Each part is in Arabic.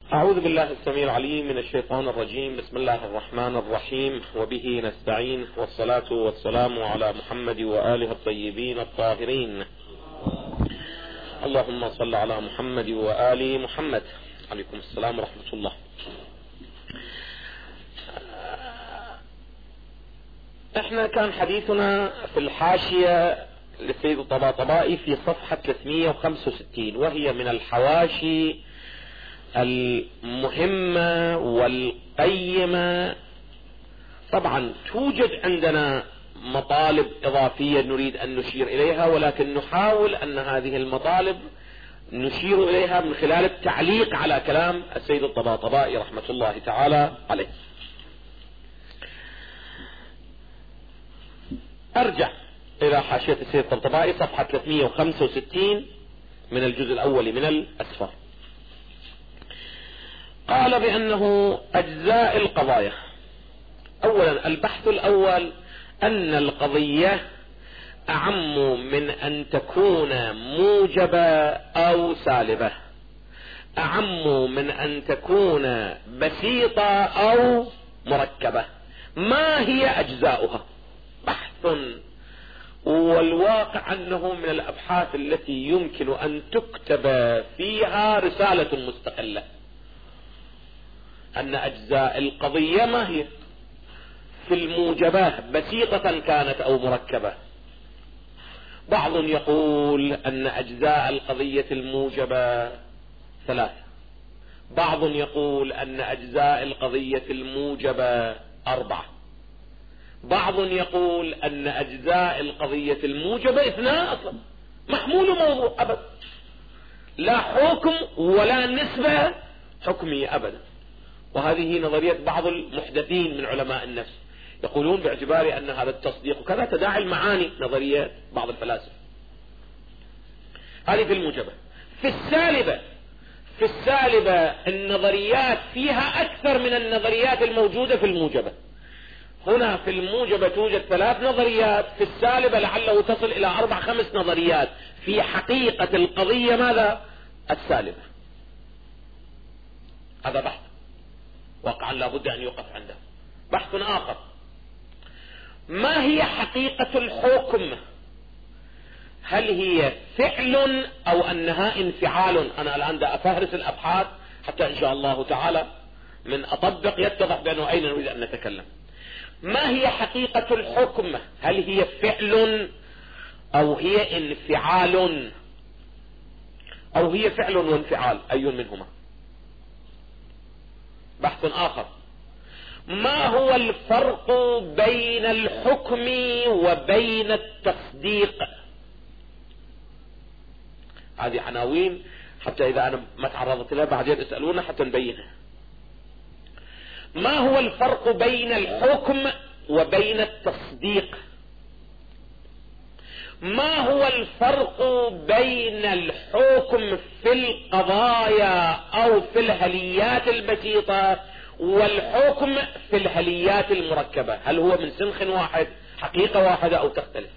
أعوذ بالله السميع العليم من الشيطان الرجيم. بسم الله الرحمن الرحيم، وبه نستعين، والصلاة والسلام على محمد وآله الطيبين الطاهرين. اللهم صل على محمد وآل محمد. عليكم السلام ورحمة الله. احنا كان حديثنا في الحاشية للسيد الطباطبائي في صفحة 365، وهي من الحواشي المهمة والقيمة. طبعا توجد عندنا مطالب إضافية نريد أن نشير إليها، ولكن نحاول أن هذه المطالب نشير إليها من خلال التعليق على كلام السيد الطباطبائي رحمة الله تعالى عليه. أرجع إلى حاشية السيد الطباطبائي صفحة 365 من الجزء الأول من الأسفار. قال بأنه أجزاء القضايا. أولا، البحث الأول أن القضية أعم من أن تكون موجبة أو سالبة، أعم من أن تكون بسيطة أو مركبة. ما هي أجزاؤها؟ بحث، والواقع أنه من الأبحاث التي يمكن أن تكتب فيها رسالة مستقلة. أن أجزاء القضية ما هي في الموجبات، بسيطة كانت أو مركبة. بعض يقول أن أجزاء القضية الموجبة 3، بعض يقول أن أجزاء القضية الموجبة 4، بعض يقول أن أجزاء القضية الموجبة 2 أصلا. محمول موضوع أبدا، لا حكم ولا نسبة حكمية أبدا. وهذه نظرية بعض المحدثين من علماء النفس، يقولون باعتبار أن هذا التصديق وكذا تداعي المعاني، نظرية بعض الفلاسفة. هذه في الموجبة. في السالبة النظريات فيها أكثر من النظريات الموجودة في الموجبة. هنا في الموجبة توجد 3 نظريات، في السالبة لعله تصل إلى 4-5 نظريات في حقيقة القضية ماذا؟ السالبة. هذا بحث واقعا لا بد أن يوقف عنده. بحث آخر، ما هي حقيقة الحكم؟ هل هي فعل أو أنها انفعال؟ أنا الآن أفهرس الأبحاث حتى إن شاء الله تعالى من أطبق يتضح بأنه أين نريد أن نتكلم. ما هي حقيقة الحكم؟ هل هي فعل أو هي انفعال، أو هي فعل وانفعال؟ أي منهما؟ بحث آخر، ما هو الفرق بين الحكم وبين التصديق؟ هذه عناوين حتى إذا أنا ما تعرضت لها بعدين اسألونا حتى نبينها. ما هو الفرق بين الحكم وبين التصديق؟ ما هو الفرق بين الحكم في القضايا أو في الهليات البسيطة والحكم في الهليات المركبة؟ هل هو من سنخ واحد، حقيقة واحدة، أو تختلف؟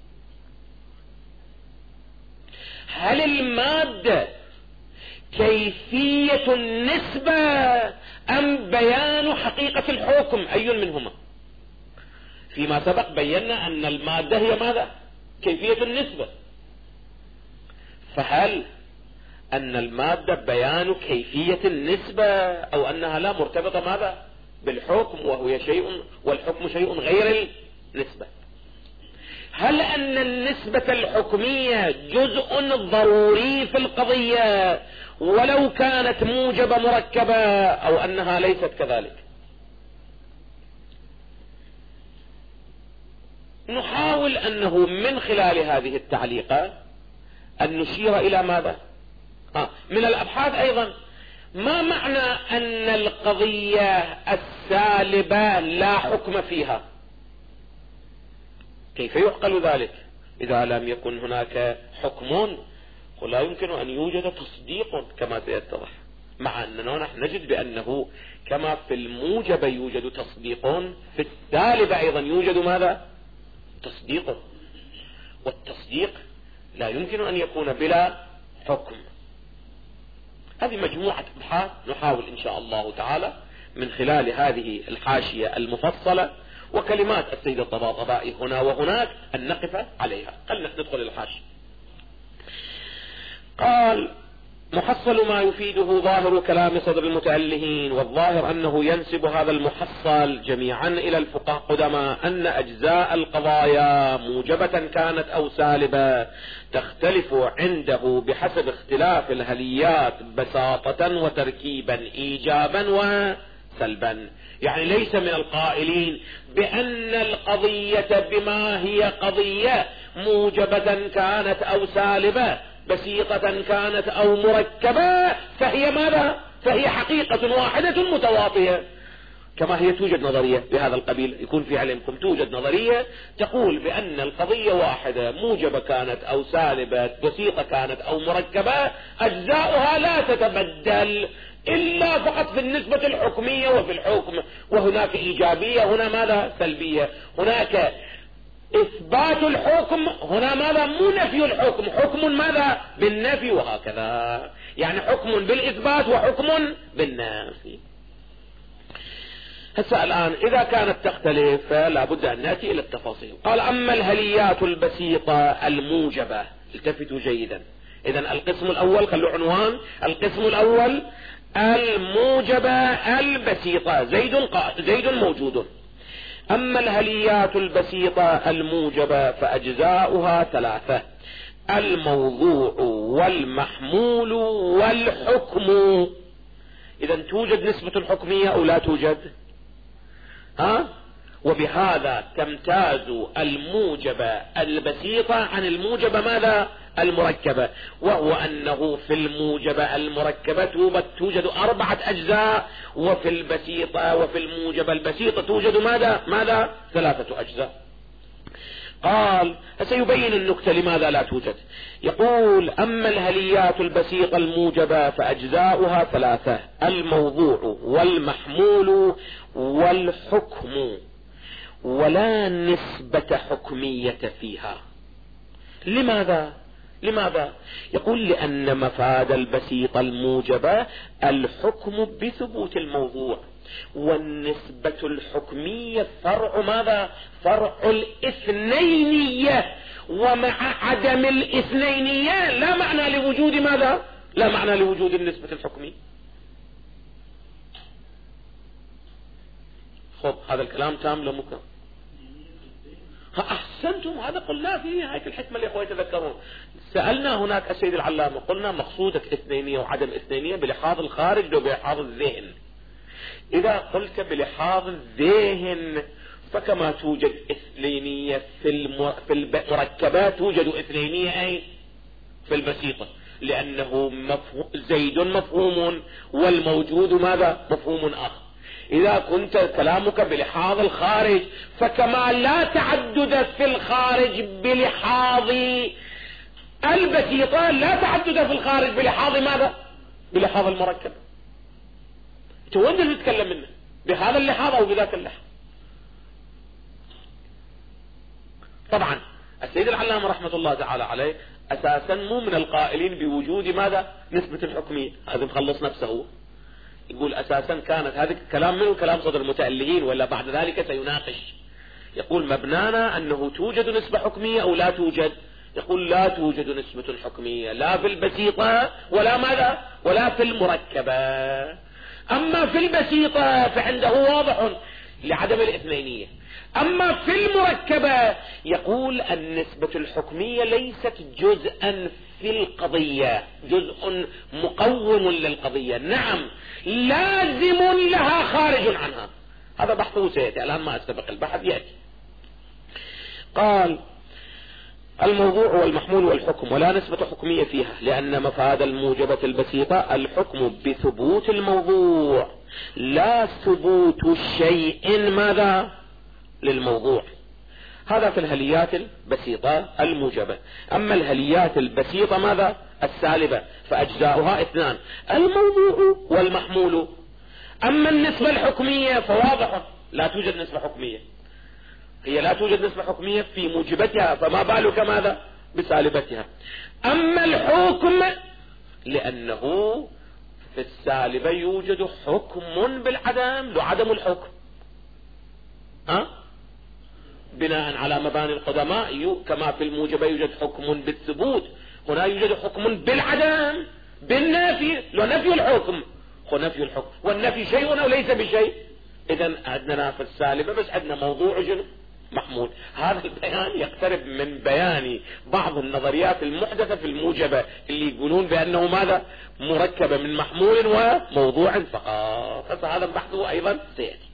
هل المادة كيفية النسبة أم بيان حقيقة الحكم؟ أي منهما؟ فيما سبق بينا أن المادة هي ماذا؟ كيفية النسبة. فهل أن المادة بيان كيفية النسبة أو أنها لا مرتبطة ماذا؟ بالحكم، وهو شيء والحكم شيء غير النسبة؟ هل أن النسبة الحكمية جزء ضروري في القضية ولو كانت موجبة مركبة، أو أنها ليست كذلك؟ نحاول أنه من خلال هذه التعليقات أن نشير إلى ماذا؟ من الأبحاث أيضا، ما معنى أن القضية السالبة لا حكم فيها؟ كيف يعقل ذلك إذا لم يكن هناك حكم؟ ولا يمكن أن يوجد تصديق كما سيتضح، مع أننا نحن نجد بأنه كما في الموجب يوجد تصديق، في السالبة أيضا يوجد ماذا؟ تصديق. والتصديق لا يمكن أن يكون بلا حكم. هذه مجموعة أبحاث نحاول إن شاء الله تعالى من خلال هذه الحاشية المفصلة وكلمات السيد الطباطبائي هنا وهناك أن نقف عليها. خلنا ندخل الحاشية. قال: محصل ما يفيده ظاهر كلام صدر المتألهين، والظاهر أنه ينسب هذا المحصل جميعا إلى الفقهاء القدماء أن أجزاء القضايا موجبة كانت أو سالبة تختلف عنده بحسب اختلاف الهليات بساطة وتركيبا إيجابا وسلبا. يعني ليس من القائلين بأن القضية بما هي قضية موجبة كانت أو سالبة بسيطة كانت أو مركبة فهي ماذا؟ فهي حقيقة واحدة متواطية، كما هي توجد نظرية بهذا القبيل. يكون في علمكم توجد نظرية تقول بأن القضية واحدة موجبة كانت أو سالبة بسيطة كانت أو مركبة، أجزاؤها لا تتبدل إلا فقط في النسبة الحكمية وفي الحكم، وهناك إيجابية هنا ماذا؟ سلبية. هناك إثبات الحكم هنا ماذا؟ مو نفي الحكم، حكم ماذا؟ بالنفي، وهكذا. يعني حكم بالإثبات وحكم بالنفي. هسه الآن إذا كانت تختلف فلا بد أن نأتي إلى التفاصيل. قال: أما الهليات البسيطة الموجبة، التفتوا جيدا. إذن القسم الأول خلوا عنوان القسم الأول الموجبة البسيطة. زيد موجود. أما الهليات البسيطة الموجبة فأجزاؤها ثلاثة: الموضوع والمحمول والحكم. إذن توجد نسبة الحكمية أو لا توجد؟ وبهذا تمتاز الموجبة البسيطة عن الموجبة ماذا؟ المركبة، وهو أنه في الموجبة المركبة توجد 4 أجزاء، وفي البسيطة وفي الموجبة البسيطة توجد ماذا؟ 3 أجزاء. قال: سيبين النكتة لماذا لا توجد. يقول: أما الهليات البسيطة الموجبة فأجزاؤها 3: الموضوع والمحمول والحكم، ولا نسبة حكمية فيها. لماذا؟ يقول: لأن مفاد البسيطة الموجبة الحكم بثبوت الموضوع، والنسبة الحكمية فرع ماذا؟ فرع الإثنينية، ومع عدم الإثنينية لا معنى لوجود ماذا؟ لا معنى لوجود النسبة الحكمية. خب هذا الكلام تام لو مكان؟ أحسنتم، هذا قلنا في نهاية الحكمة اللي أخوة يتذكرون. سألنا هناك السيد العلامة، قلنا مقصودك إثنينية وعدم إثنينية بلحاظ الخارج وبلحاظ الذهن. إذا قلت بلحاظ الذهن فكما توجد إثنينية في المركبات توجد إثنينية أي في البسيطة، لأنه زيد مفهوم والموجود ماذا؟ مفهوم آخر. إذا كنت كلامك بلحاظ الخارج فكما لا تعدد في الخارج بلحاظ البسيطة لا تعدد في الخارج بلحاظ ماذا؟ بلحاظ المركب. وين تتكلم منه؟ بهذا اللحاظ أو بذاك اللحاظ؟ طبعا السيد العلامة رحمة الله تعالى عليه أساسا مو من القائلين بوجود ماذا؟ نسبة الحكمية. هذا مخلص نفسه، يقول أساسا كانت هذا كلام منه كلام صدر المتألهين، ولا بعد ذلك سيناقش. يقول مبنانا أنه توجد نسبة حكمية أو لا توجد. يقول لا توجد نسبة الحكمية لا في البسيطة ولا ماذا؟ ولا في المركبة. أما في البسيطة فعنده واضح لعدم الإثنينية. أما في المركبة يقول النسبة الحكمية ليست جزءا في القضية، جزء مقوم للقضية، نعم لازم لها خارج عنها. هذا بحثه سيأتي، الآن ما أستبق البحث يأتي. قال الموضوع والمحمول والحكم ولا نسبة حكمية فيها، لأن مفاد الموجبة البسيطة الحكم بثبوت الموضوع لا ثبوت شيء ماذا؟ للموضوع. هذا في الهليات البسيطة الموجبة. أما الهليات البسيطة ماذا؟ السالبة فأجزاؤها 2: الموضوع والمحمول. أما النسبة الحكمية فواضح لا توجد نسبة حكمية، هي لا توجد نسبة حكمية في موجبتها، فما بالك ماذا؟ بسالبتها. أما الحكم لأنه في السالبة يوجد حكم بالعدم لو عدم الحكم، بناء على مباني القدماء كما في الموجبة يوجد حكم بالثبوت، هنا يوجد حكم بالعدم بالنفي لو نفي الحكم، نفي الحكم والنفي شيء أو ليس بشيء. إذن عندنا في السالبة بس عندنا موضوع جنب محمول. هذا البيان يقترب من بيان بعض النظريات المحدثة في الموجبة اللي يقولون بأنه ماذا مركبة من محمول وموضوع فقط، فهذا بحثه أيضا سيأتي.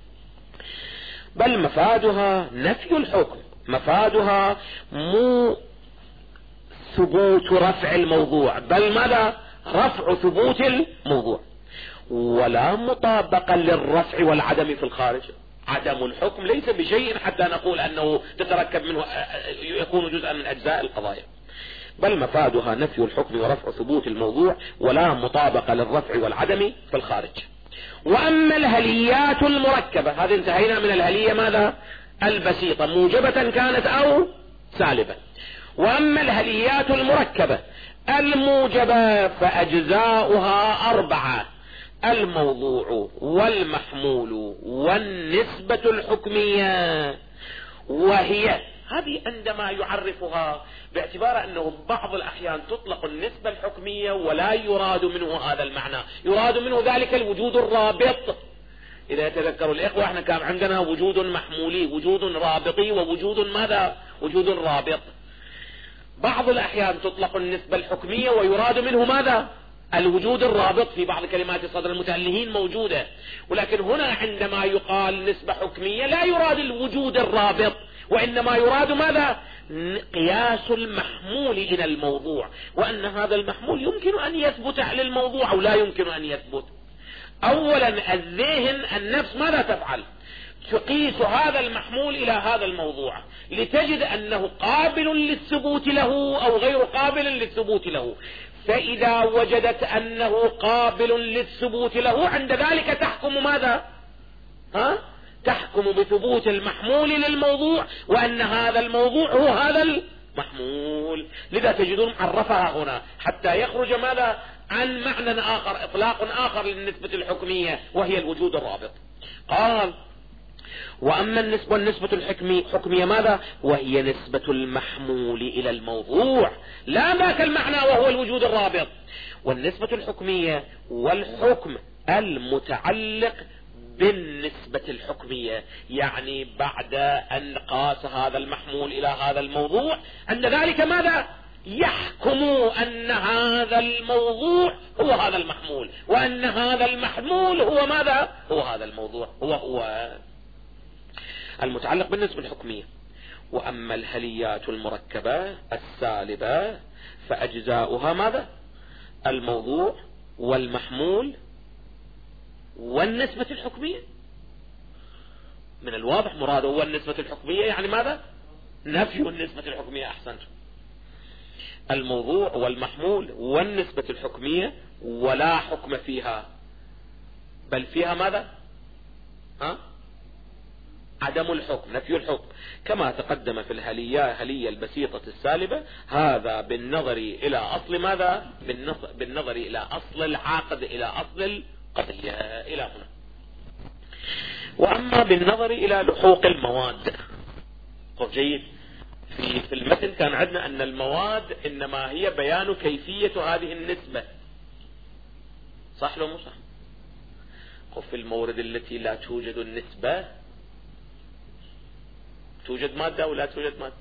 بل مفادها نفي الحكم، مفادها مو ثبوت رفع الموضوع بل ماذا رفع ثبوت الموضوع، ولا مطابقة للرفع والعدم في الخارج. عدم الحكم ليس بشيء حتى نقول أنه تتركب منه يكون جزءا من أجزاء القضايا، بل مفادها نفي الحكم ورفع ثبوت الموضوع ولا مطابقة للرفع والعدم في الخارج. وأما الهليات المركبة، هذه انتهينا من الهلية ماذا البسيطة موجبة كانت أو سالبة. وأما الهليات المركبة الموجبة فأجزاؤها 4: الموضوع والمحمول والنسبة الحكمية. وهي هذه عندما يعرفها باعتبار أنه بعض الأحيان تطلق النسبة الحكمية ولا يراد منه هذا المعنى، يراد منه ذلك الوجود الرابط. إذا يتذكروا الإخوة احنا كان عندنا وجود محمولي، وجود رابطي، ووجود ماذا وجود رابط. بعض الأحيان تطلق النسبة الحكمية ويراد منه ماذا الوجود الرابط، في بعض كلمات صدر المتألهين موجودة، ولكن هنا عندما يقال نسبة حكمية لا يراد الوجود الرابط، وإنما يراد ماذا قياس المحمول إلى الموضوع، وأن هذا المحمول يمكن أن يثبت على الموضوع أو لا يمكن أن يثبت. أولا الذهن النفس ماذا تفعل؟ تقيس هذا المحمول إلى هذا الموضوع لتجد أنه قابل للثبوت له أو غير قابل للثبوت له، فإذا وجدت أنه قابل للثبوت له عند ذلك تحكم ماذا تحكم بثبوت المحمول للموضوع وأن هذا الموضوع هو هذا المحمول. لذا تجدون عرفها هنا حتى يخرج ماذا عن معنى آخر، إطلاق آخر للنسبة الحكمية وهي الوجود الرابط. قال وأما النسبة الحكمية ماذا وهي نسبة المحمول إلى الموضوع، لا ذاك المعنى وهو الوجود الرابط. والنسبة الحكمية والحكم المتعلق بالنسبة الحكمية، يعني بعد أن قاس هذا المحمول إلى هذا الموضوع عند ذلك ماذا يحكم أن هذا الموضوع هو هذا المحمول، وأن هذا المحمول هو ماذا هو هذا الموضوع هو المتعلق بالنسبة الحكمية. وأما الهليات المركبة السالبة فأجزاؤها ماذا الموضوع والمحمول والنسبة الحكمية. من الواضح مراده هو النسبة الحكمية، يعني ماذا نفي النسبة الحكمية. أحسنت. الموضوع والمحمول والنسبة الحكمية ولا حكم فيها، بل فيها ماذا عدم الحكم، نفي الحكم، كما تقدم في هلية البسيطة السالبة. هذا بالنظر إلى أصل ماذا بالنظر إلى أصل العقد، إلى أصل القضية إلى هنا. وأما بالنظر إلى لحوق المواد، جيد، في المتن كان عندنا أن المواد إنما هي بيان كيفية هذه النسبة، صح لو مو صح؟ في المورد التي لا توجد النسبة توجد مادة ولا توجد مادة؟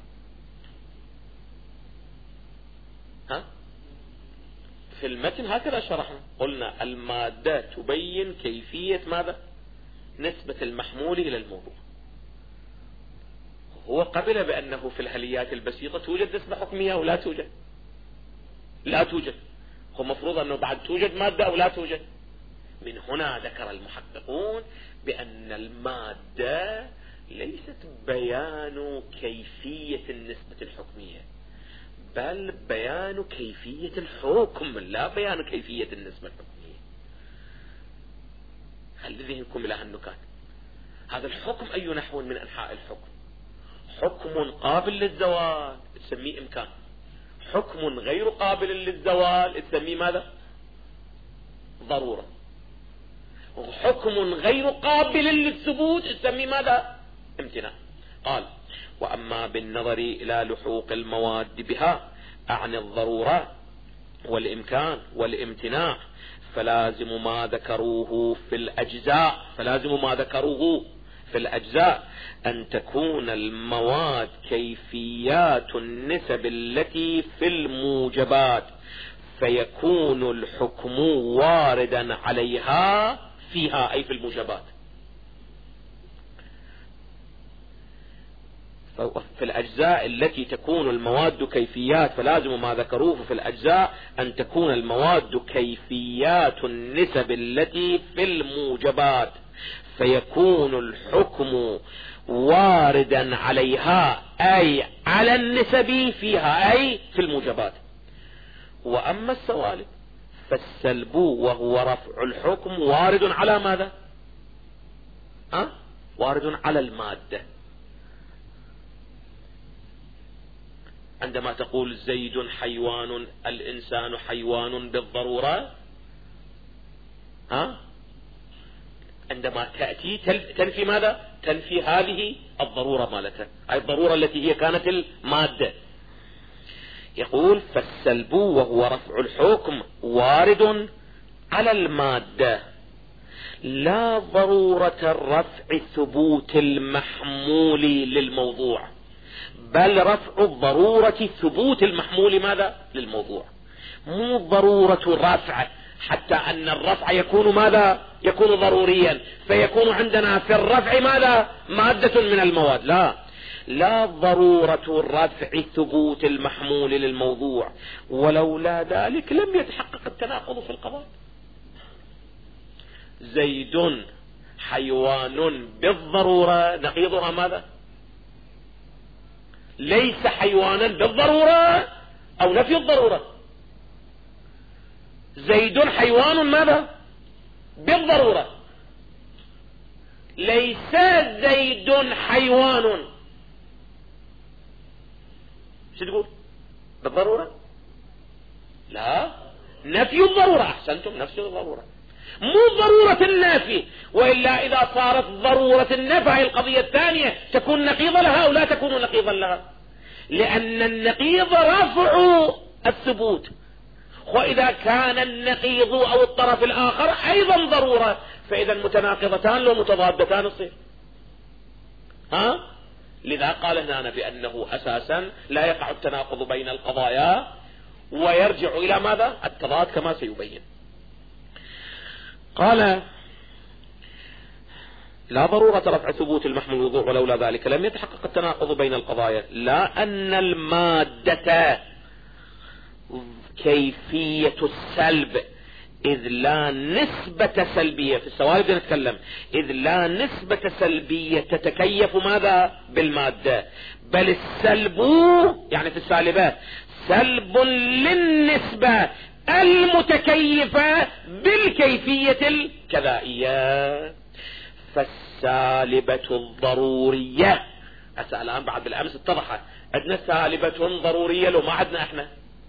في المتن هكذا شرحنا، قلنا المادة تبين كيفية ماذا نسبة المحمول إلى الموضوع. هو قبل بأنه في الهليات البسيطة توجد نسبة حكمية أو لا توجد؟ لا توجد. هو مفروض أنه بعد توجد مادة أو لا توجد. من هنا ذكر المحققون بأن المادة ليست بيان كيفية النسبة الحكمية، بل بيان كيفية الحكم، لا بيان كيفية النسبة الحكمية. هل ذهنكم إلى هالنكات؟ هذا الحكم أي نحو من أنحاء الحكم؟ حكم قابل للزوال تسميه إمكان، حكم غير قابل للزوال تسميه ماذا ضرورة. حكم غير قابل للثبوت نسميه ماذا؟ امتناع. قال: وأما بالنظر إلى لحوق المواد بها، أعني الضرورة والإمكان والامتناع، فلازم ما ذكروه في الأجزاء أن تكون المواد كيفيات النسب التي في الموجبات، فيكون الحكم واردا عليها فيها، أي في الموجبات. في الأجزاء التي تكون المواد كيفيات، فلازم ما ذكروه في الأجزاء أن تكون المواد كيفيات النسب التي في الموجبات، فيكون الحكم واردا عليها، أي على النسب فيها، أي في الموجبات. وأما السوالب فالسلب وهو رفع الحكم وارد على ماذا؟ وارد على المادة. عندما تقول زيد حيوان، الإنسان حيوان بالضرورة، عندما تأتي تنفي ماذا؟ تنفي هذه الضرورة مالتها، أي الضرورة التي هي كانت المادة. يقول: فالسلب وهو رفع الحكم وارد على المادة، لا ضرورة الرفع ثبوت المحمول للموضوع، بل رفع الضرورة ثبوت المحمول ماذا؟ للموضوع. مو ضرورة رفع حتى أن الرفع يكون ماذا؟ يكون ضروريا، فيكون عندنا في الرفع ماذا؟ مادة من المواد. لا ضرورة الرفع ثبوت المحمول للموضوع، ولولا ذلك لم يتحقق التناقض في القضاء. زيد حيوان بالضرورة نقيضها ماذا؟ ليس حيوانا بالضرورة، أو نفي الضرورة. زيد حيوان ماذا؟ بالضرورة. ليس زيد حيوان، شو تقول؟ بالضرورة؟ لا، نفي الضرورة. أحسنتم، نفي الضرورة، مو ضرورة النافي. وإلا إذا صارت ضرورة النفي القضية الثانية تكون نقيضة لها أو لا تكون نقيضا لها، لأن النقيض رفع الثبوت. وإذا كان النقيض أو الطرف الآخر أيضا ضرورة، فإذا متناقضتان لو متضادتان تصير. لذا قال هنا بأنه أساسا لا يقع التناقض بين القضايا، ويرجع إلى ماذا؟ التضاد كما سيبين. قال: لا ضرورة رفع ثبوت المحمول للوضوع، ولولا ذلك لم يتحقق التناقض بين القضايا. لا أن المادة كيفية السلب، إذ لا نسبة سلبية في السوالب نتكلم، إذ لا نسبة سلبية تتكيف ماذا؟ بالمادة، بل السلب يعني في السالبات سلب للنسبة المتكيفة بالكيفية الكذائية. فالسالبة الضرورية، الآن بعد بالأمس اتضحت عندنا سالبة ضرورية لو ما عندنا احنا،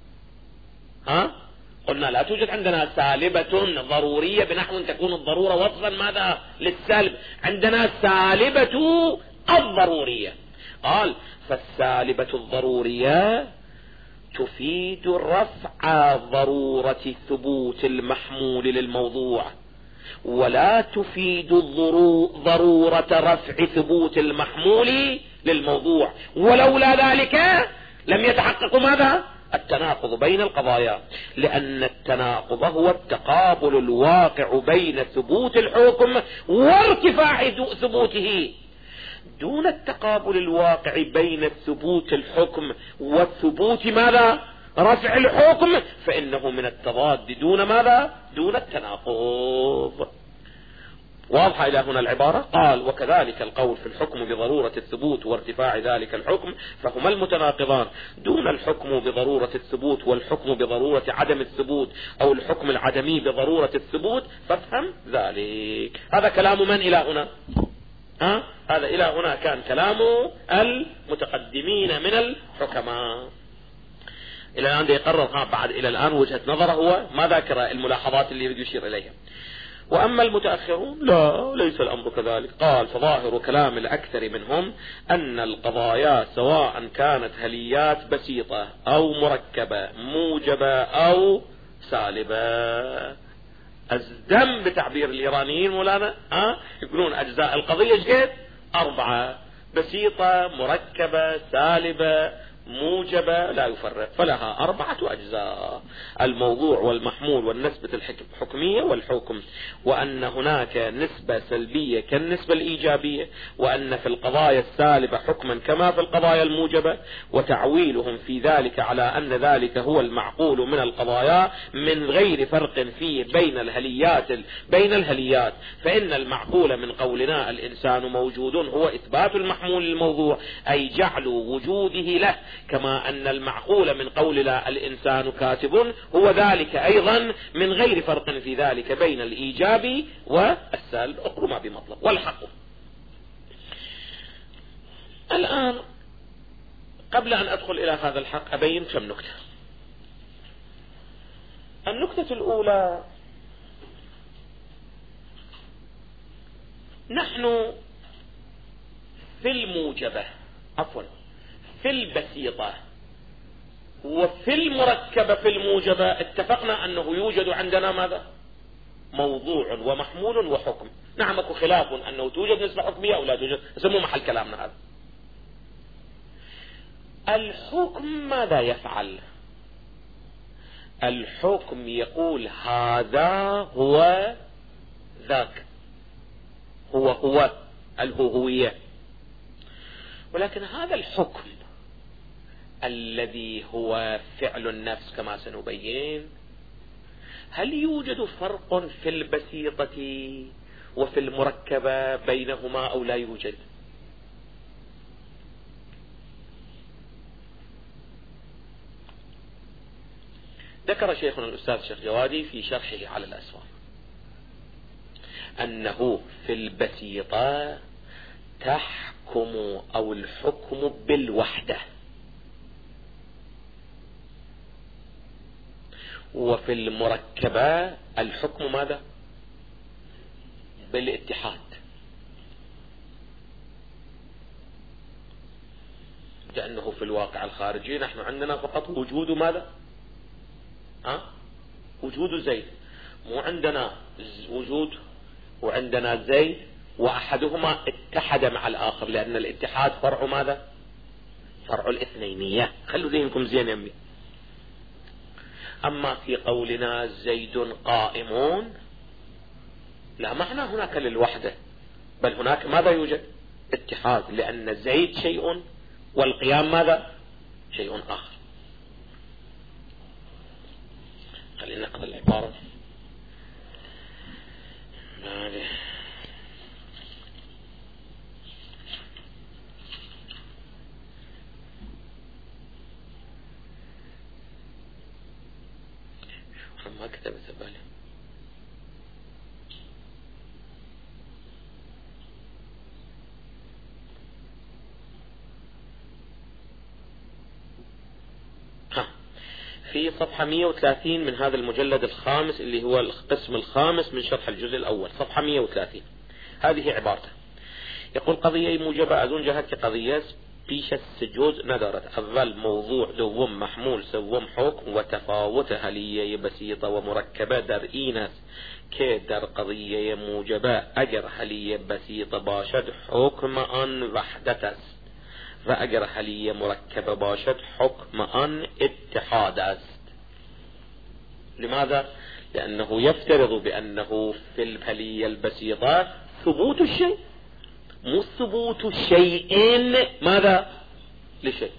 قلنا لا توجد عندنا سالبة ضرورية بنحو أن تكون الضرورة وصفا ماذا؟ للسالب. عندنا سالبة الضرورية. قال: فالسالبة الضرورية تفيد رفع ضرورة ثبوت المحمول للموضوع، ولا تفيد ضرورة رفع ثبوت المحمول للموضوع، ولولا ذلك لم يتحقق ماذا؟ التناقض بين القضايا، لأن التناقض هو التقابل الواقع بين ثبوت الحكم وارتفاع ثبوته، دون التقابل الواقع بين ثبوت الحكم وثبوت ماذا؟ رفع الحكم، فإنه من التضاد دون ماذا؟ دون التناقض. واضحة إلى هنا العبارة؟ قال: وكذلك القول في الحكم بضرورة الثبوت وارتفاع ذلك الحكم، فهما المتناقضان، دون الحكم بضرورة الثبوت والحكم بضرورة عدم الثبوت، أو الحكم العدمي بضرورة الثبوت، فافهم ذلك. هذا كلام من إلى هنا؟ هذا إلى هنا كان كلام المتقدمين من الحكماء. إلى الآن يقرر بعد إلى الآن وجهة نظره هو ما ذاكر الملاحظات اللي يريد يشير إليها. وأما المتأخرون لا، ليس الأمر كذلك. قال فظاهر كلام الأكثر منهم أن القضايا سواء كانت هليات بسيطة أو مركبة موجبة أو سالبة. الدم بتعبير الإيرانيين مولانا يقولون أجزاء القضية ايش؟ 4: بسيطة مركبة سالبة موجبة، لا يفرق، فلها 4 أجزاء: الموضوع والمحمول والنسبة الحكمية والحكم، وأن هناك نسبة سلبية كالنسبة الإيجابية، وأن في القضايا السالبة حكما كما في القضايا الموجبة، وتعويلهم في ذلك على أن ذلك هو المعقول من القضايا من غير فرق فيه بين الهليات، فإن المعقول من قولنا الإنسان موجود هو إثبات المحمول للموضوع، أي جعل وجوده له، كما أن المعقول من قولنا الإنسان كاتب هو ذلك أيضا من غير فرق في ذلك بين الإيجاب والسلب. أقول ما بمطلب والحق. الآن قبل أن أدخل إلى هذا الحق أبين كم نكتة. النكتة الأولى: نحن في الموجبة في البسيطة وفي المركبة في الموجبة اتفقنا أنه يوجد عندنا ماذا؟ موضوع ومحمول وحكم. نعم اكو خلاف أنه توجد نسبة حكمية أو لا توجد، سمو محل كلامنا هذا. الحكم ماذا يفعل؟ الحكم يقول هذا هو ذاك، هو الهوية. ولكن هذا الحكم الذي هو فعل النفس كما سنبين، هل يوجد فرق في البسيطة وفي المركبة بينهما أو لا يوجد؟ ذكر شيخنا الأستاذ الشيخ جوادي في شرحه على الأسفار أنه في البسيطة تحكم أو الحكم بالوحدة، وفي المركبة الحكم ماذا؟ بالاتحاد. لأنه في الواقع الخارجي نحن عندنا فقط وجود ماذا؟ وجود زيد، مو عندنا وجود وعندنا زيد وأحدهما اتحد مع الآخر، لأن الاتحاد فرع ماذا؟ فرع الاثنينية. خلوا ذهنكم زين يمي. أما في قولنا زيد قائمون لا معنى هناك للوحدة، بل هناك ماذا يوجد؟ اتحاد، لأن زيد شيء والقيام ماذا؟ شيء آخر. خلينا نقرأ العبارة. ما كتبت بالي. في صفحة 130 من هذا المجلد الخامس اللي هو القسم الخامس من شرح الجزء الأول، صفحة 130. هذه عبارته. يقول قضية موجبة أذون جهت قضية بيش السجوز ندرت الظل موضوع دوم محمول سوم حكم وتفاوتها لي بسيطة ومركبة در إينس كدر قضية موجبة أجر هلية بسيطة باشد حكم أن وحدتس فأجر هلية مركبة باشد حكم أن اتحاد است. لماذا؟ لأنه يفترض بأنه في الهلية البسيطة ثبوت الشيء، مو ثبوت شيء ماذا؟ لشيء.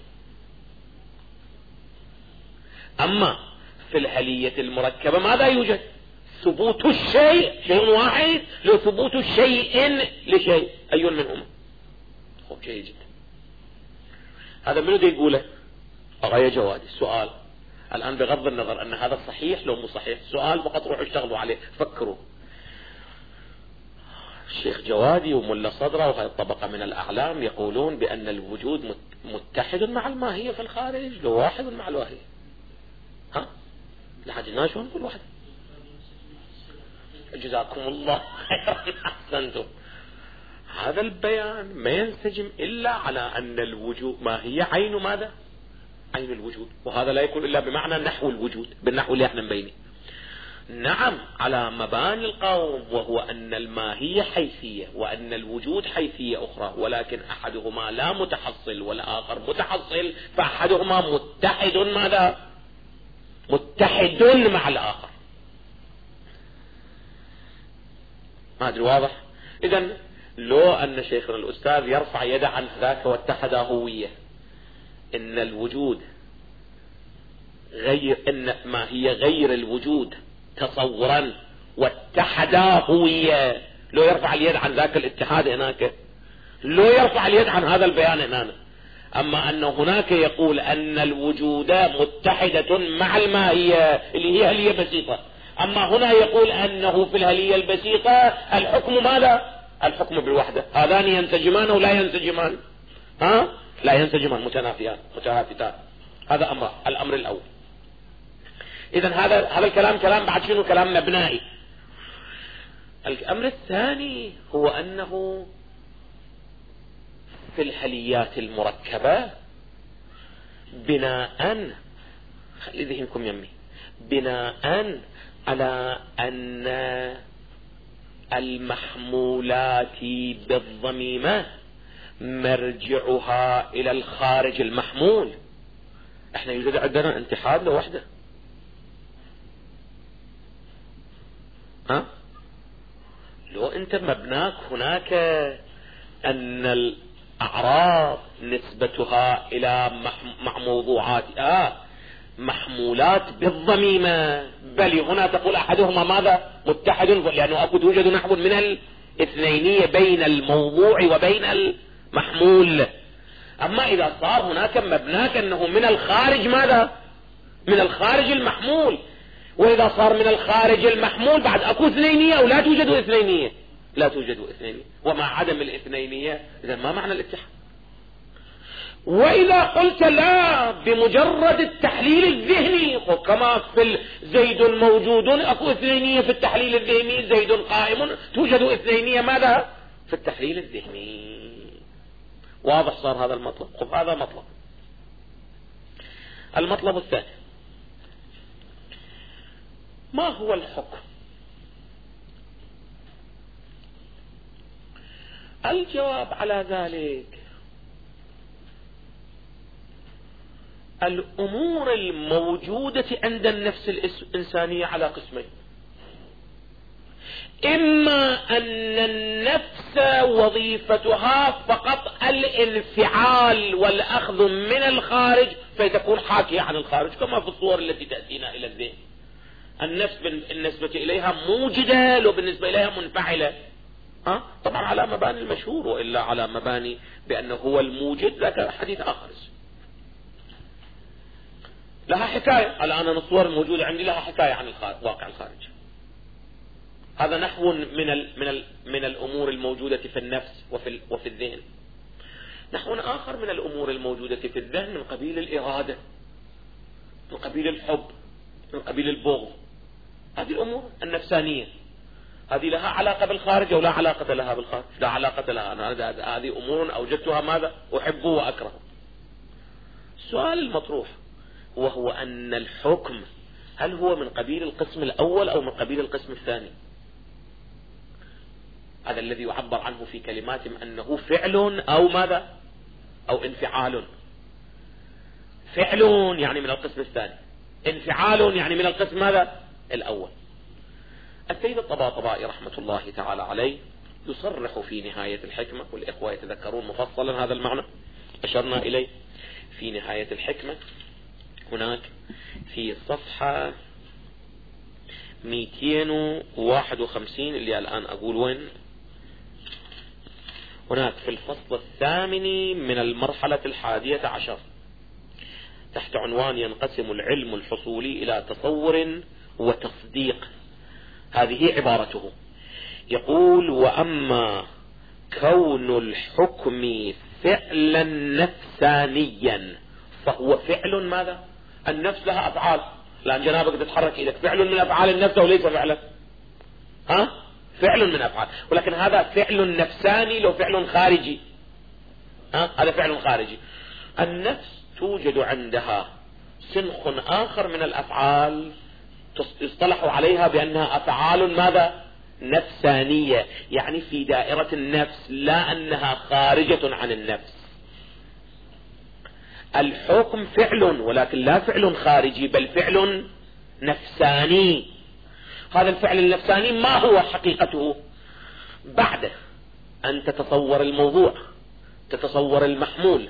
أما في الهلية المركبة ماذا يوجد؟ ثبوت الشيء شيء واحد لثبوت شيء لشيء، أي منهما؟ جيد جدا. هذا منو دي يقوله؟ أغاية جوادي. السؤال الآن بغض النظر أن هذا صحيح لو مو صحيح، سؤال فقط روحوا اشتغلوا عليه فكروا. الشيخ جوادي وملا صدرة وهذه الطبقة من الأعلام يقولون بأن الوجود متحد مع الماهية في الخارج، لو واحد مع الواهية. لحد شلون كل واحد. جزاكم الله خيرا أحسنتم. هذا البيان ما ينسجم إلا على أن الوجود ما هي عين ماذا؟ عين الوجود، وهذا لا يكون إلا بمعنى نحو الوجود بالنحو اللي احنا مبينه. نعم على مباني القوم، وهو أن الماهية حيثية وأن الوجود حيثية أخرى، ولكن أحدهما لا متحصل والآخر متحصل، فأحدهما متحد ماذا؟ متحد مع الآخر. ما أدري واضح؟ إذن لو أن شيخنا الأستاذ يرفع يده عن ذاك واتحد هوية، إن الوجود غير، إن ما هي غير الوجود تصورا واتحد هوية، لو يرفع اليد عن ذاك الاتحاد هناك، لو يرفع اليد عن هذا البيان هنا. أما أن هناك يقول أن الوجود متحدة مع الماهية اللي هي هلية بسيطة، أما هنا يقول أنه في الهلية البسيطة الحكم ماذا؟ الحكم بالوحدة. هذان ينسجمان أو لا ينسجمان؟ لا ينسجمان، متنافيان متهافتان. هذا الأمر الأول. إذن هذا الكلام كلام بعد شنو؟ كلام مبنائي. الأمر الثاني هو أنه في الهليات المركبة بناء، خلي ذهنكم يمي، بناء على أن المحمولات بالضميمة مرجعها إلى الخارج المحمول. احنا يوجد عندنا انتحاد لوحده. لو انت مبناك هناك ان الاعراض نسبتها الى موضوعات محمولات بالضميمة، بل هنا تقول احدهما ماذا؟ متحد، لانه اكو توجد نحو من الاثنينية بين الموضوع وبين المحمول. اما اذا صار هناك مبناك انه من الخارج ماذا؟ من الخارج المحمول، واذا صار من الخارج المحمول بعد اكو اثنينية او لا توجد اثنينية؟ لا توجد اثنينية. ومع عدم الاثنينية اذا ما معنى الاتحاد؟ واذا قلت لا بمجرد التحليل الذهني، كما في زيد موجود اكو اثنينية في التحليل الذهني، زيد قائم، توجد اثنينية ماذا؟ في التحليل الذهني. واضح صار هذا المطلب؟ خذ هذا مطلب. المطلب الثاني، ما هو الحكم؟ الجواب على ذلك الأمور الموجودة عند النفس الإنسانية على قسمين: إما أن النفس وظيفتها فقط الانفعال والأخذ من الخارج فتكون حاكية عن الخارج، كما في الصور التي تأتينا إلى الذهن. النفس بالنسبة إليها موجدة، لو بالنسبة إليها منفعلة. طبعا على مباني المشهور، وإلا على مباني بأنه هو الموجد ذاك حديث آخر. لها حكاية. الآن الصور الموجودة عندي لها حكاية عن واقع الخارج. هذا نحو من الأمور الموجودة في النفس وفي الذهن. نحو آخر من الأمور الموجودة في الذهن من قبيل الإرادة، من قبيل الحب، من قبيل البغض. هذه الأمور النفسانية هذه لها علاقة بالخارج أو لا علاقة لها بالخارج؟ لا علاقة لها. هذه أمور أوجدتها ماذا؟ أحبه وأكرهه. السؤال المطروح وهو أن الحكم هل هو من قبيل القسم الأول أو من قبيل القسم الثاني؟ هذا الذي يعبر عنه في كلماتهم أنه فعل أو ماذا؟ أو انفعال. فعل يعني من القسم الثاني، انفعال يعني من القسم ماذا؟ الأول. السيد الطباطبائي رحمة الله تعالى عليه يصرح في نهاية الحكمة، والإخوة يتذكرون مفصلا هذا المعنى أشرنا إليه في نهاية الحكمة، هناك في صفحة 251 اللي الآن أقول وين، هناك في الفصل الثامن من المرحلة 11 تحت عنوان ينقسم العلم الحصولي إلى تصور وتصديق. هذه عبارته، يقول: وأما كون الحكم فعلا نفسانيا فهو فعل ماذا؟ النفس لها أفعال، لأن جنابك تتحرك إيدك فعل من أفعال النفس أو ليس فعلا؟ فعل من أفعال، ولكن هذا فعل نفساني لو فعل خارجي. هذا فعل خارجي. النفس توجد عندها سنخ آخر من الأفعال يصطلح عليها بأنها أفعال ماذا؟ نفسانية، يعني في دائرة النفس، لا أنها خارجة عن النفس. الحكم فعل، ولكن لا فعل خارجي بل فعل نفساني. هذا الفعل النفساني ما هو حقيقته؟ بعد أن تتصور الموضوع، تتصور المحمول،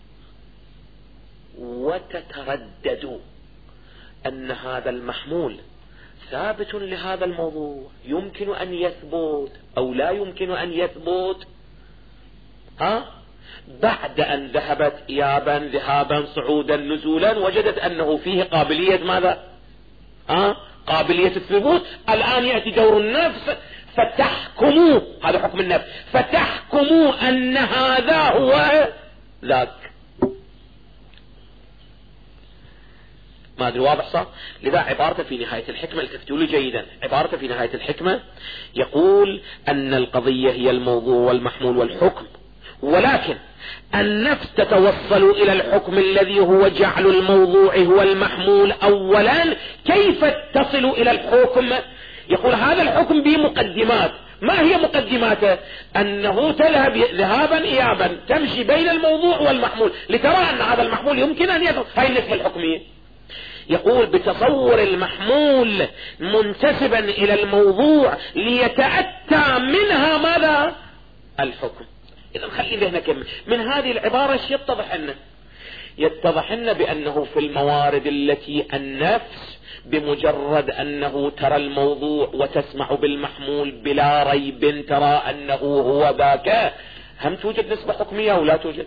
وتتردد أن هذا المحمول ثابت لهذا الموضوع، يمكن أن يثبت أو لا يمكن أن يثبت. بعد أن ذهبت إيابا، ذهابا، صعودا، نزولا، وجدت أنه فيه قابلية ماذا؟ قابلية الثبوت. الآن يأتي دور النفس فتحكموا، هذا حكم النفس، فتحكموا أن هذا هو ذاك. ما أدري واضح صح؟ لذا عبارته في نهاية الحكمة، التفتوا لي جيدا، عبارته في نهاية الحكمة يقول أن القضية هي الموضوع والمحمول والحكم، ولكن النفس تتوصل إلى الحكم الذي هو جعل الموضوع هو المحمول أولا. كيف تصل إلى الحكم؟ يقول هذا الحكم بمقدمات. ما هي مقدماته؟ أنه تذهب ذهابا إيابا، تمشي بين الموضوع والمحمول لترى أن هذا المحمول يمكن أن يكون. هاي النسبة الحكمية. يقول بتصور المحمول منتسبا إلى الموضوع ليتأتى منها ماذا؟ الحكم. إذا خلي ذهنك من هذه العبارة يتضح لنا بأنه في الموارد التي النفس بمجرد أنه ترى الموضوع وتسمع بالمحمول بلا ريب ترى أنه هو ذاك، هم توجد نسبة حكمية أو لا توجد؟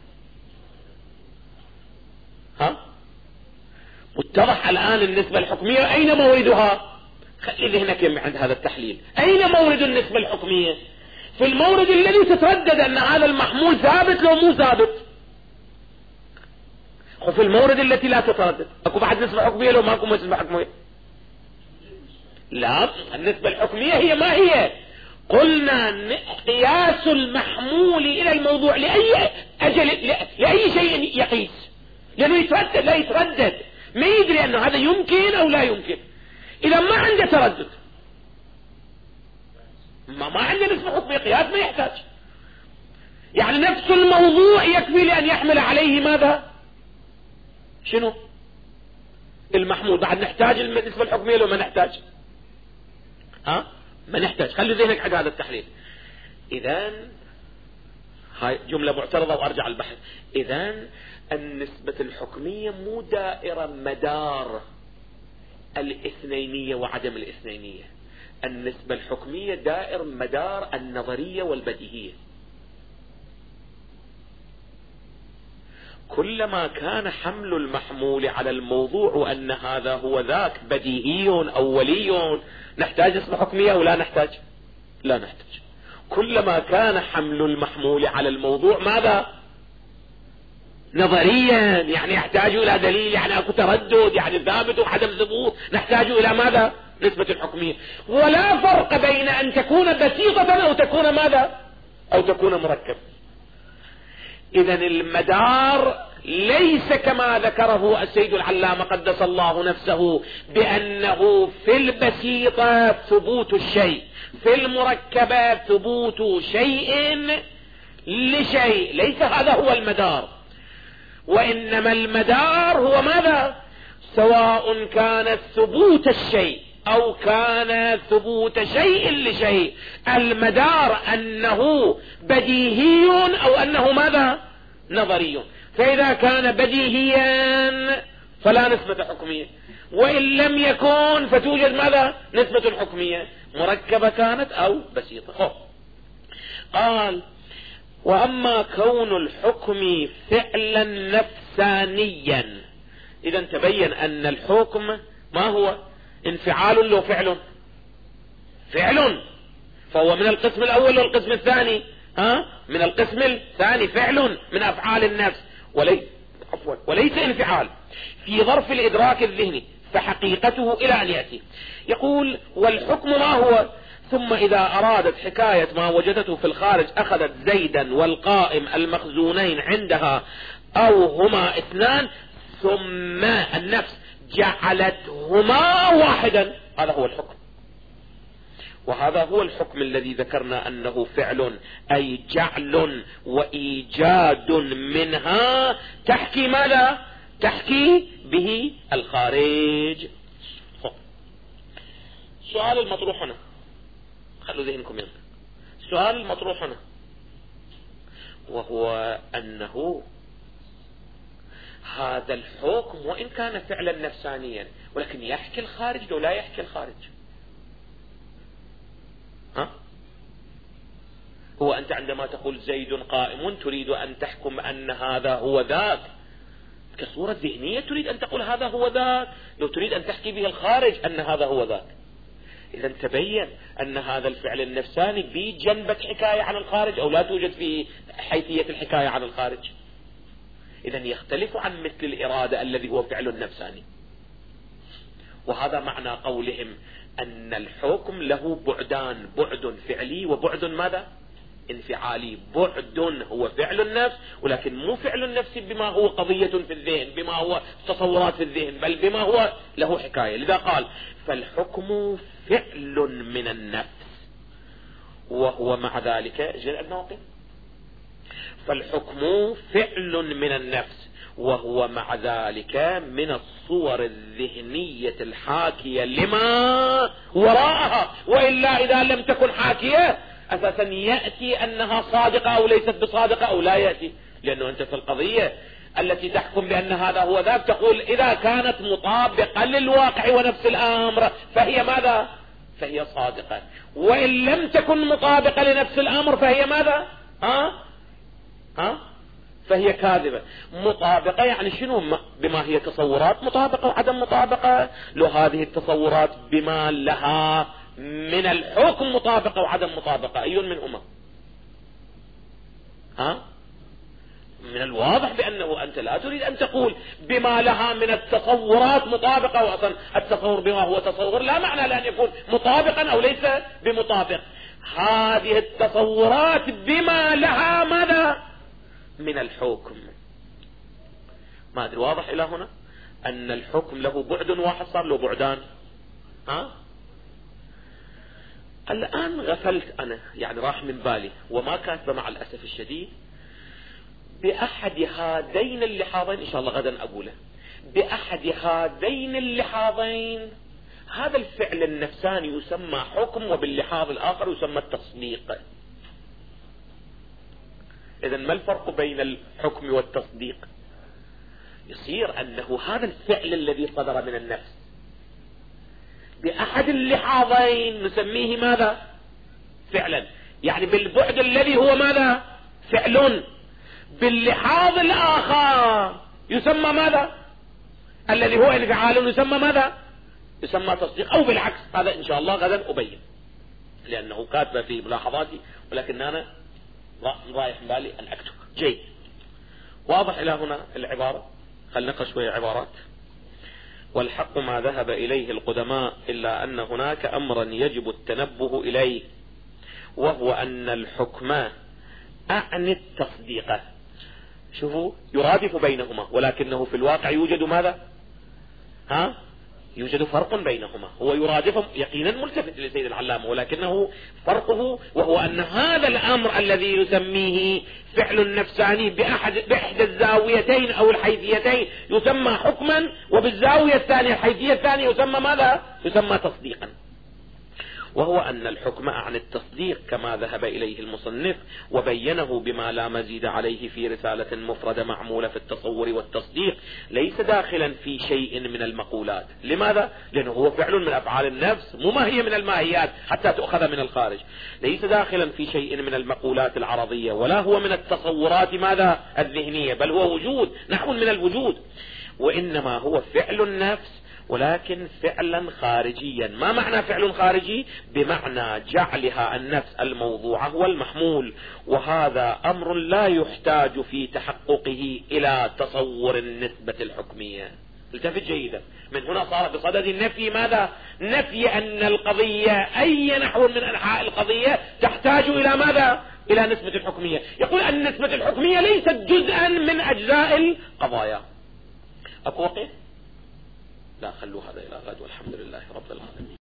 متضح الآن النسبة الحكمية أين موردها؟ خلي ذهنك عند هذا التحليل. أين مورد النسبة الحكمية؟ في المورد الذي تتردد أن هذا المحمول ثابت لو مو ثابت، وفي المورد التي لا تتردد أكو بعد نسبة حكمية لو ما أكو نسبة حكمية؟ لا، النسبة الحكمية هي ما هي؟ قلنا قياس المحمول إلى الموضوع لأي أجل، لأي شيء يقيس، لأنه يتردد لا يتردد، ما يدري أنه هذا يمكن أو لا يمكن. إذا ما عنده تردد، ما عنده نسبة حكمية، قياس ما يحتاج. يعني نفس الموضوع يكفي لأن يحمل عليه ماذا؟ شنو؟ المحمول. بعد نحتاج النسبة الحكمية لو ما نحتاج؟ ما نحتاج. خلي ذهنك حق هذا التحليل. إذن هاي جملة معترضة وأرجع البحث. إذن النسبة الحكمية مو دائرة مدار الاثنينية وعدم الاثنينية. النسبة الحكمية دائر مدار النظرية والبديهية. كلما كان حمل المحمول على الموضوع وأن هذا هو ذاك بديهي أولي، نحتاج نسبة حكمية أو لا نحتاج؟ لا نحتاج. كلما كان حمل المحمول على الموضوع ماذا؟ نظريا، يعني يحتاج إلى دليل، يعني أكو تردد، يعني ثابت وعدم ثبوت، نحتاج إلى ماذا؟ نسبة الحكمية. ولا فرق بين أن تكون بسيطة أو تكون ماذا؟ أو تكون مركبة. إذن المدار ليس كما ذكره السيد العلامة قدس الله نفسه بأنه في البسيطة ثبوت الشيء، في المركبة ثبوت شيء لشيء، ليس هذا هو المدار. وإنما المدار هو ماذا؟ سواء كان ثبوت الشيء أو كان ثبوت شيء لشيء، المدار أنه بديهي أو أنه ماذا؟ نظري. فإذا كان بديهيا فلا نسبة حكمية، وإن لم يكن فتوجد ماذا؟ نسبة حكمية، مركبة كانت أو بسيطة. قال وأما كون الحكم فعلا نفسانيا، إذا تبين أن الحكم ما هو؟ انفعال لو فعل، فعل، فهو من القسم الأول والقسم الثاني، من القسم الثاني، فعل من أفعال النفس وليس انفعال. في ظرف الإدراك الذهني فحقيقته إلى أن يأتي. يقول والحكم ما هو؟ ثم إذا أرادت حكاية ما وجدته في الخارج أخذت زيدا والقائم المخزونين عندها أو هما اثنان ثم النفس جعلتهما واحدا. هذا هو الحكم، وهذا هو الحكم الذي ذكرنا أنه فعل، أي جعل وإيجاد منها تحكي ماذا؟ تحكي به الخارج. السؤال المطروح هنا، خلوا ذهنكم ينفع، السؤال المطروح هنا وهو أنه هذا الحكم وإن كان فعلا نفسانيا ولكن يحكي الخارج لو لا يحكي الخارج. هو أنت عندما تقول زيد قائم تريد أن تحكم أن هذا هو ذاك كصورة ذهنية، تريد أن تقول هذا هو ذاك، لو تريد أن تحكي به الخارج أن هذا هو ذاك. إذا تبين أن هذا الفعل النفساني بجنبة حكاية عن الخارج أو لا توجد في حيثية الحكاية عن الخارج. إذا يختلف عن مثل الإرادة الذي هو فعل نفساني. وهذا معنى قولهم أن الحكم له بعدان، بعد فعلي وبعد ماذا؟ انفعالي. بعد هو فعل النفس ولكن مو فعل النفس بما هو قضية في الذهن، بما هو تصورات في الذهن، بل بما هو له حكاية. لذا قال فالحكم فعل من النفس وهو مع ذلك فالحكم فعل من النفس وهو مع ذلك من الصور الذهنية الحاكية لما وراءها، وإلا إذا لم تكن حاكية أساسا يأتي أنها صادقة أو ليست بصادقة أو لا يأتي، لأنه أنت في القضية التي تحكم بأن هذا هو ذاك تقول إذا كانت مطابقة للواقع ونفس الأمر فهي ماذا؟ فهي صادقة، وإن لم تكن مطابقة لنفس الأمر فهي ماذا؟ فهي كاذبة. مطابقة يعني شنو؟ بما هي تصورات مطابقة وعدم مطابقة. لو هذه التصورات بما لها من الحكم مطابقة وعدم مطابقة أي منهما؟ من الواضح بأنه أنت لا تريد أن تقول بما لها من التصورات مطابقة، وأصلا التصور بما هو تصور لا معنى لأن يكون مطابقا أو ليس بمطابق. هذه التصورات بما لها ماذا؟ من الحكم. ما أدري واضح إلى هنا أن الحكم له بعد واحد صار له بعدان. الآن غفلت أنا، يعني راح من بالي وما كاتبه مع الأسف الشديد بأحد هذين اللحاظين، إن شاء الله غدا أقوله، بأحد هذين اللحاظين هذا الفعل النفساني يسمى حكم وباللحاظ الآخر يسمى التصديق. إذن ما الفرق بين الحكم والتصديق؟ يصير أنه هذا الفعل الذي صدر من النفس بأحد اللحاظين نسميه ماذا؟ فعلا، يعني بالبعد الذي هو ماذا؟ فعل. باللحاظ الآخر يسمى ماذا؟ الذي هو انفعال يسمى ماذا؟ يسمى تصديق، أو بالعكس. هذا إن شاء الله غدا أبين لأنه كاتب في ملاحظاتي ولكن أنا رايح بالي أن أكتب. جيد، واضح إلى هنا العبارة؟ خلنا نقرأ شوية عبارات. والحق ما ذهب إليه القدماء إلا أن هناك أمرا يجب التنبه إليه وهو أن الحكم أعني التصديق. شوفوا يرادف بينهما ولكنه في الواقع يوجد ماذا؟ يوجد فرق بينهما. هو يرادفهم يقينا ملتفت لسيد العلامة ولكنه فرقه وهو أن هذا الأمر الذي يسميه فعل نفساني بإحدى الزاويتين أو الحيثيتين يسمى حكما، وبالزاوية الثانية الحيثية الثانية يسمى ماذا؟ يسمى تصديقا. وهو أن الحكم عن التصديق كما ذهب إليه المصنف وبينه بما لا مزيد عليه في رسالة مفردة معمولة في التصور والتصديق ليس داخلا في شيء من المقولات. لماذا؟ لأنه هو فعل من أفعال النفس، مو ما هي من الماهيات حتى تؤخذ من الخارج. ليس داخلا في شيء من المقولات العرضية ولا هو من التصورات ماذا؟ الذهنية، بل هو وجود، نحو من الوجود، وإنما هو فعل النفس ولكن فعلا خارجيا. ما معنى فعل خارجي؟ بمعنى جعلها النفس الموضوع هو المحمول، وهذا أمر لا يحتاج في تحققه إلى تصور النسبة الحكمية. التفت جيدا. من هنا صار بصدد النفي ماذا؟ نفي أن القضية أي نحو من أنحاء القضية تحتاج إلى ماذا؟ إلى نسبة الحكمية. يقول أن نسبة الحكمية ليست جزءا من أجزاء القضايا. أكو وقت؟ لا، خلوا هذا إلى غد، والحمد لله رب العالمين.